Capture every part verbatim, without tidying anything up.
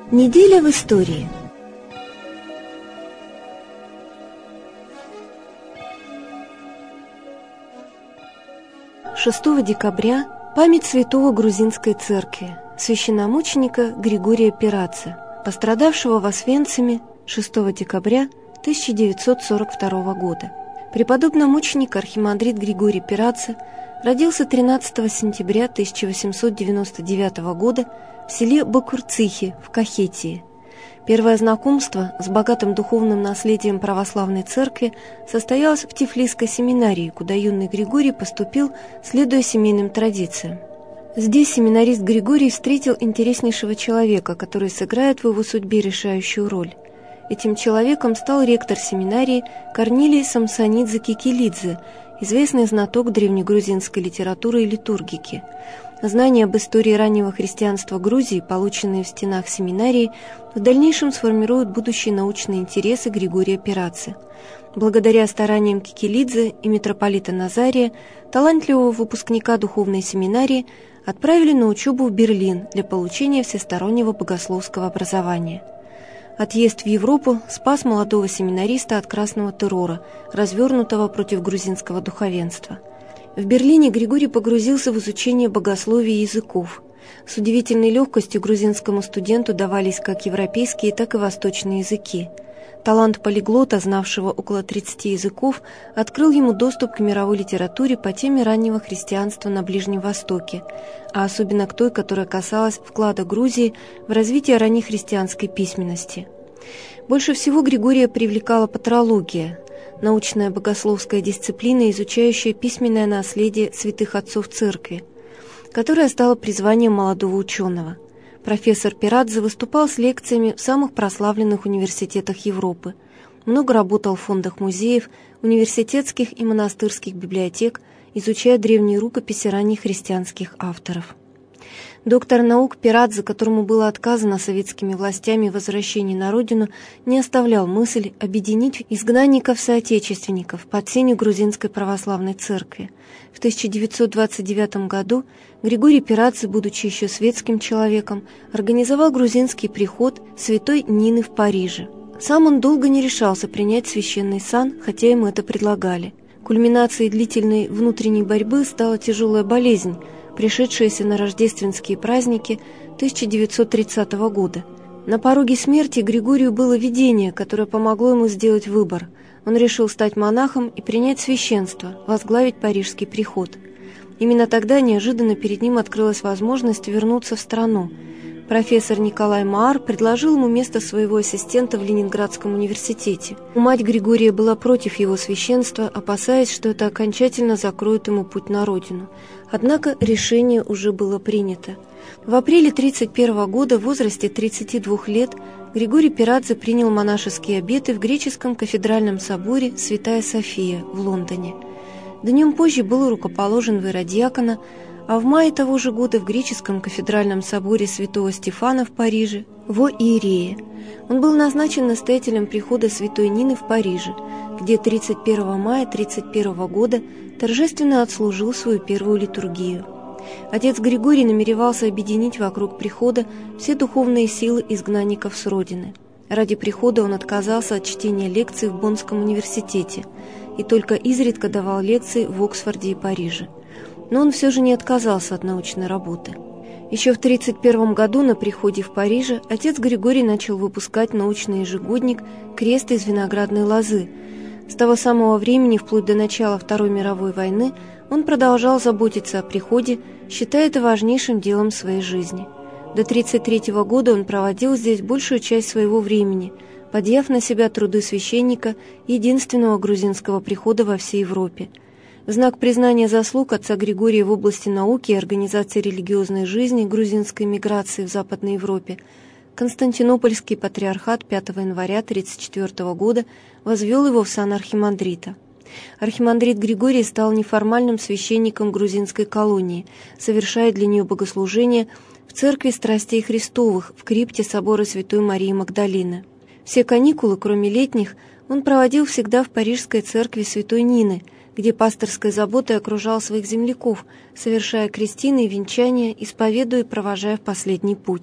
Неделя в истории. шестого декабря память святого грузинской церкви, священномученика Григория Пирадзе, пострадавшего в Освенциме шестого декабря тысяча девятьсот сорок второго года. Преподобномученик архимандрит Григорий Пирадзе родился тринадцатого сентября тысяча восемьсот девяносто девятого года в селе Бакурцихи в Кахетии. Первое знакомство с богатым духовным наследием православной церкви состоялось в Тифлисской семинарии, куда юный Григорий поступил, следуя семейным традициям. Здесь семинарист Григорий встретил интереснейшего человека, который сыграет в его судьбе решающую роль. Этим человеком стал ректор семинарии Корнилий Самсонидзе Кикилидзе, известный знаток древнегрузинской литературы и литургики. Знания об истории раннего христианства Грузии, полученные в стенах семинарии, в дальнейшем сформируют будущие научные интересы Григория Пирадзе. Благодаря стараниям Кикилидзе и митрополита Назария, талантливого выпускника духовной семинарии отправили на учебу в Берлин для получения всестороннего богословского образования. Отъезд в Европу спас молодого семинариста от красного террора, развернутого против грузинского духовенства. В Берлине Григорий погрузился в изучение богословия и языков. С удивительной легкостью грузинскому студенту давались как европейские, так и восточные языки. Талант полиглота, знавшего около тридцати языков, открыл ему доступ к мировой литературе по теме раннего христианства на Ближнем Востоке, а особенно к той, которая касалась вклада Грузии в развитие раннехристианской письменности. Больше всего Григория привлекала патрология, научная богословская дисциплина, изучающая письменное наследие святых отцов церкви, которая стала призванием молодого ученого. Профессор Пирадзе выступал с лекциями в самых прославленных университетах Европы, много работал в фондах музеев, университетских и монастырских библиотек, изучая древние рукописи ранних христианских авторов. Доктор наук Пирадзе, которому было отказано советскими властями в возвращении на родину, не оставлял мысль объединить изгнанников-соотечественников под сенью грузинской православной церкви. В тысяча девятьсот двадцать девятом году Григорий Пирадзе, будучи еще светским человеком, организовал грузинский приход святой Нины в Париже. Сам он долго не решался принять священный сан, хотя ему это предлагали. Кульминацией длительной внутренней борьбы стала тяжелая болезнь, пришедшаяся на рождественские праздники тысяча девятьсот тридцатого года. На пороге смерти Григорию было видение, которое помогло ему сделать выбор. Он решил стать монахом и принять священство, возглавить парижский приход. Именно тогда неожиданно перед ним открылась возможность вернуться в страну. Профессор Николай Маар предложил ему место своего ассистента в Ленинградском университете. Мать Григория была против его священства, опасаясь, что это окончательно закроет ему путь на родину. Однако решение уже было принято. В апреле тридцать первого года в возрасте тридцати двух лет Григорий Пирадзе принял монашеские обеты в греческом кафедральном соборе Святая София в Лондоне. Днем позже был рукоположен в иеродиакона, а в мае того же года в греческом кафедральном соборе Святого Стефана в Париже во иерея. Он был назначен настоятелем прихода святой Нины в Париже, где тридцать первого мая тридцать первого года торжественно отслужил свою первую литургию. Отец Григорий намеревался объединить вокруг прихода все духовные силы изгнанников с родины. Ради прихода он отказался от чтения лекций в Боннском университете и только изредка давал лекции в Оксфорде и Париже. Но он все же не отказался от научной работы. Еще в тридцать первом году на приходе в Париже отец Григорий начал выпускать научный ежегодник «Крест из виноградной лозы». С того самого времени, вплоть до начала Второй мировой войны, он продолжал заботиться о приходе, считая это важнейшим делом своей жизни. До тридцать третьего года он проводил здесь большую часть своего времени, подъяв на себя труды священника единственного грузинского прихода во всей Европе. В знак признания заслуг отца Григория в области науки и организации религиозной жизни грузинской миграции в Западной Европе Константинопольский патриархат пятого января тридцать четвёртого года возвел его в сан архимандрита. Архимандрит Григорий стал неформальным священником грузинской колонии, совершая для нее богослужения в церкви Страстей Христовых в крипте собора Святой Марии Магдалины. Все каникулы, кроме летних, он проводил всегда в парижской церкви Святой Нины, где пасторской заботой окружал своих земляков, совершая крестины и венчания, исповедуя и провожая в последний путь.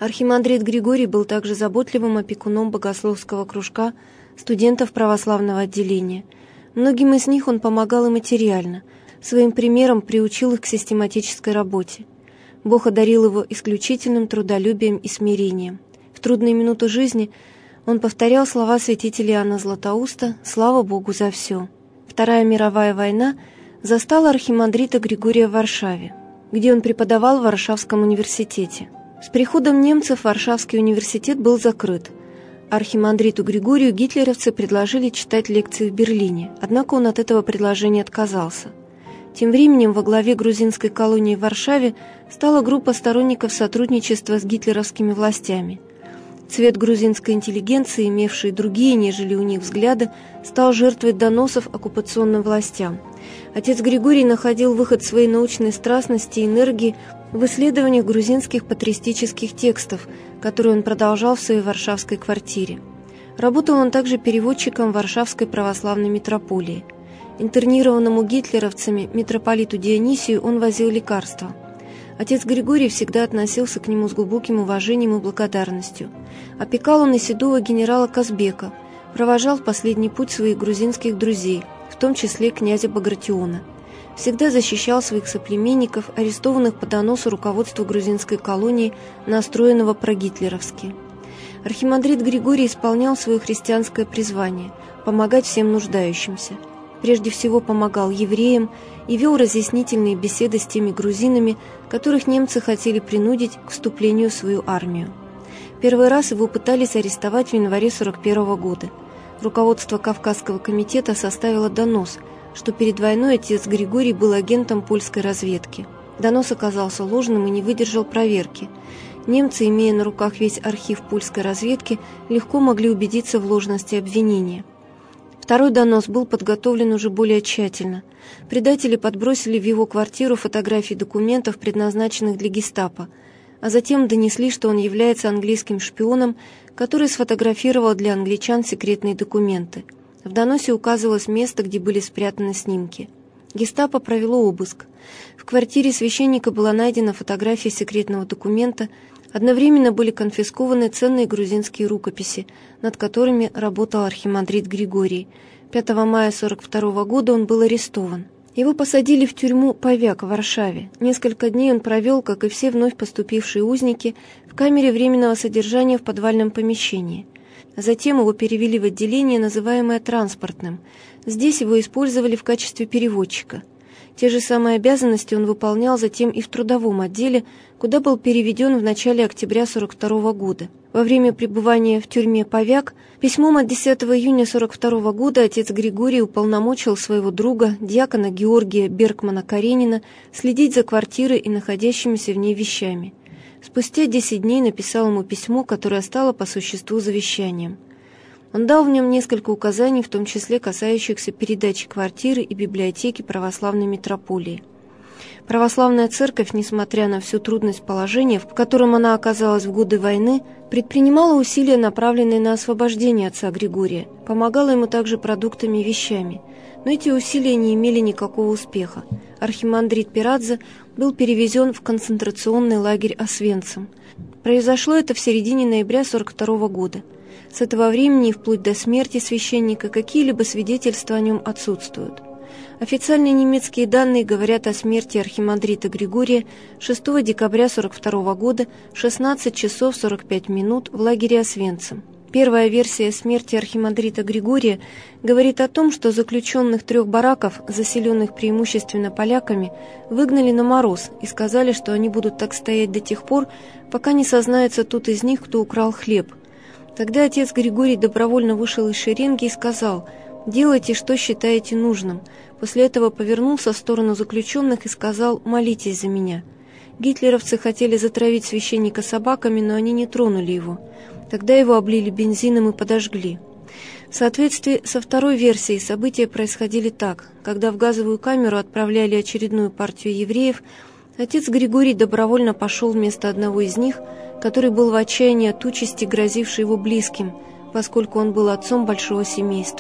Архимандрит Григорий был также заботливым опекуном богословского кружка студентов православного отделения. Многим из них он помогал и материально, своим примером приучил их к систематической работе. Бог одарил его исключительным трудолюбием и смирением. В трудные минуты жизни он повторял слова святителя Иоанна Златоуста «Слава Богу за все». Вторая мировая война застала архимандрита Григория в Варшаве, где он преподавал в Варшавском университете. С приходом немцев Варшавский университет был закрыт. Архимандриту Григорию гитлеровцы предложили читать лекции в Берлине, однако он от этого предложения отказался. Тем временем во главе грузинской колонии в Варшаве стала группа сторонников сотрудничества с гитлеровскими властями. Цвет грузинской интеллигенции, имевший другие, нежели у них взгляды, стал жертвой доносов оккупационным властям. Отец Григорий находил выход своей научной страстности и энергии в исследованиях грузинских патристических текстов, которые он продолжал в своей варшавской квартире. Работал он также переводчиком Варшавской православной митрополии. Интернированному гитлеровцами митрополиту Дионисию он возил лекарства. Отец Григорий всегда относился к нему с глубоким уважением и благодарностью. Опекал он и седого генерала Казбека, провожал в последний путь своих грузинских друзей, в том числе князя Багратиона. Всегда защищал своих соплеменников, арестованных по доносу руководства грузинской колонии, настроенного прогитлеровски. Архимандрит Григорий исполнял свое христианское призвание – помогать всем нуждающимся. Прежде всего помогал евреям и вел разъяснительные беседы с теми грузинами, которых немцы хотели принудить к вступлению в свою армию. Первый раз его пытались арестовать в январе сорок первого года. Руководство Кавказского комитета составило донос, что перед войной отец Григорий был агентом польской разведки. Донос оказался ложным и не выдержал проверки. Немцы, имея на руках весь архив польской разведки, легко могли убедиться в ложности обвинения. Второй донос был подготовлен уже более тщательно. Предатели подбросили в его квартиру фотографии документов, предназначенных для гестапо, а затем донесли, что он является английским шпионом, который сфотографировал для англичан секретные документы. В доносе указывалось место, где были спрятаны снимки. Гестапо провело обыск. В квартире священника была найдена фотография секретного документа, одновременно были конфискованы ценные грузинские рукописи, над которыми работал архимандрит Григорий. пятого мая сорок второго года он был арестован. Его посадили в тюрьму Повяк в Варшаве. Несколько дней он провел, как и все вновь поступившие узники, в камере временного содержания в подвальном помещении. Затем его перевели в отделение, называемое транспортным. Здесь его использовали в качестве переводчика. Те же самые обязанности он выполнял затем и в трудовом отделе, куда был переведен в начале октября сорок второго года. Во время пребывания в тюрьме Повяк письмом от десятого июня сорок второго года отец Григорий уполномочил своего друга, диакона Георгия Бергмана-Каренина, следить за квартирой и находящимися в ней вещами. Спустя десять дней написал ему письмо, которое стало по существу завещанием. Он дал в нем несколько указаний, в том числе касающихся передачи квартиры и библиотеки православной митрополии. Православная церковь, несмотря на всю трудность положения, в котором она оказалась в годы войны, предпринимала усилия, направленные на освобождение отца Григория, помогала ему также продуктами и вещами. Но эти усилия не имели никакого успеха. Архимандрит Пирадзе был перевезен в концентрационный лагерь Освенцим. Произошло это в середине ноября сорок второго года. С этого времени и вплоть до смерти священника какие-либо свидетельства о нем отсутствуют. Официальные немецкие данные говорят о смерти архимандрита Григория шестого декабря сорок второго года в шестнадцать часов сорок пять минут в лагере Освенцим. Первая версия смерти архимандрита Григория говорит о том, что заключенных трех бараков, заселенных преимущественно поляками, выгнали на мороз и сказали, что они будут так стоять до тех пор, пока не сознается тот из них, кто украл хлеб. Тогда отец Григорий добровольно вышел из шеренги и сказал: «Делайте, что считаете нужным». После этого повернулся в сторону заключенных и сказал: «Молитесь за меня». Гитлеровцы хотели затравить священника собаками, но они не тронули его. Тогда его облили бензином и подожгли. В соответствии со второй версией события происходили так. Когда в газовую камеру отправляли очередную партию евреев, отец Григорий добровольно пошел вместо одного из них, который был в отчаянии от участи, грозившей его близким, поскольку он был отцом большого семейства.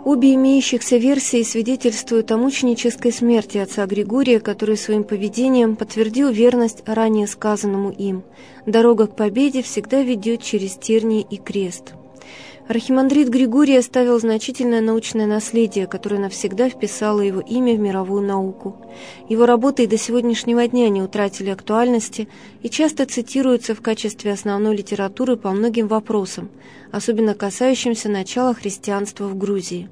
Обе имеющихся версии свидетельствуют о мученической смерти отца Григория, который своим поведением подтвердил верность ранее сказанному им. Дорога к победе всегда ведет через тернии и крест. Архимандрит Григорий оставил значительное научное наследие, которое навсегда вписало его имя в мировую науку. Его работы и до сегодняшнего дня не утратили актуальности и часто цитируются в качестве основной литературы по многим вопросам, особенно касающимся начала христианства в Грузии.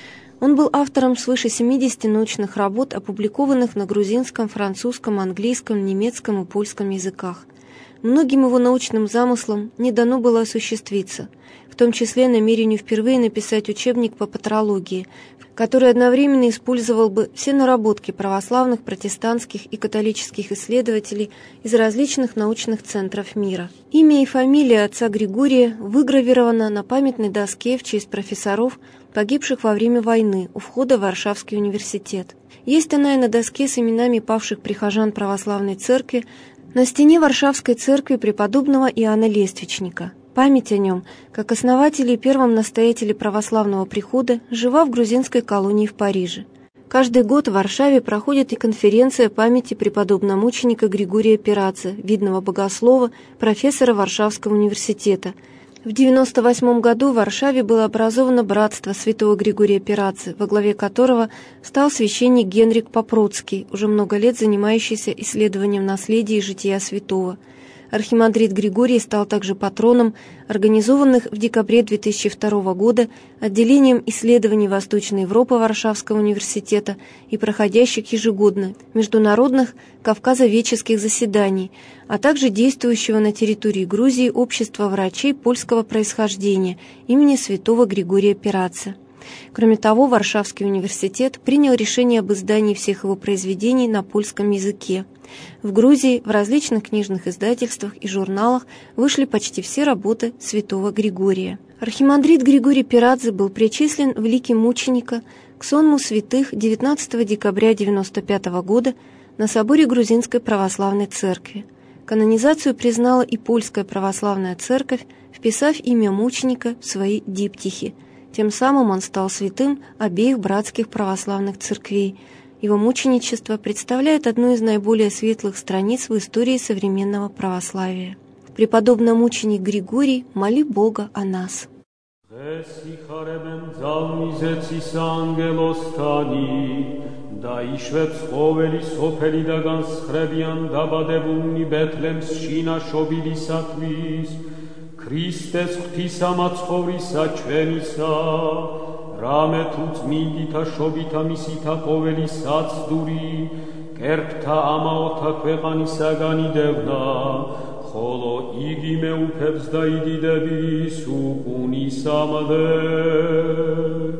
Он был автором свыше семидесяти научных работ, опубликованных на грузинском, французском, английском, немецком и польском языках. Многим его научным замыслам не дано было осуществиться, в том числе намерению впервые написать учебник по патрологии, который одновременно использовал бы все наработки православных, протестантских и католических исследователей из различных научных центров мира. Имя и фамилия отца Григория выгравировано на памятной доске в честь профессоров, погибших во время войны, у входа в Варшавский университет. Есть она и на доске с именами павших прихожан православной церкви на стене Варшавской церкви преподобного Иоанна Лествичника. Память о нем, как основателе и первом настоятеле православного прихода, жива в грузинской колонии в Париже. Каждый год в Варшаве проходит и конференция памяти преподобного мученика Григория Перадзе, видного богослова, профессора Варшавского университета. В девяносто восьмом году в Варшаве было образовано братство святого Григория Перадзе, во главе которого стал священник Генрик Попроцкий, уже много лет занимающийся исследованием наследия и жития святого. Архимандрит Григорий стал также патроном организованных в декабре две тысячи второго года отделением исследований Восточной Европы Варшавского университета и проходящих ежегодно международных кавказоведческих заседаний, а также действующего на территории Грузии общества врачей польского происхождения имени святого Григория Перадзе. Кроме того, Варшавский университет принял решение об издании всех его произведений на польском языке. В Грузии в различных книжных издательствах и журналах вышли почти все работы святого Григория. Архимандрит Григорий Перадзе был причислен в лике мученика к сонму святых девятнадцатого декабря девяносто пятого года на соборе Грузинской православной церкви. Канонизацию признала и Польская православная церковь, вписав имя мученика в свои диптихи. Тем самым он стал святым обеих братских православных церквей. Его мученичество представляет одну из наиболее светлых страниц в истории современного православия. Преподобный мученик Григорий, моли Бога о нас. Քրիստես ღვთիսամացხოვრիսա չվենիսա, ռամե թուց միլիթա շոբիթա միսիթա կովելիսաց դուրի, կերպթա ամաոթա քվեղանիսա գանի դևնա, խոլո իգիմե ու պևզդայի դիդևիս ու կունիսա մադեր։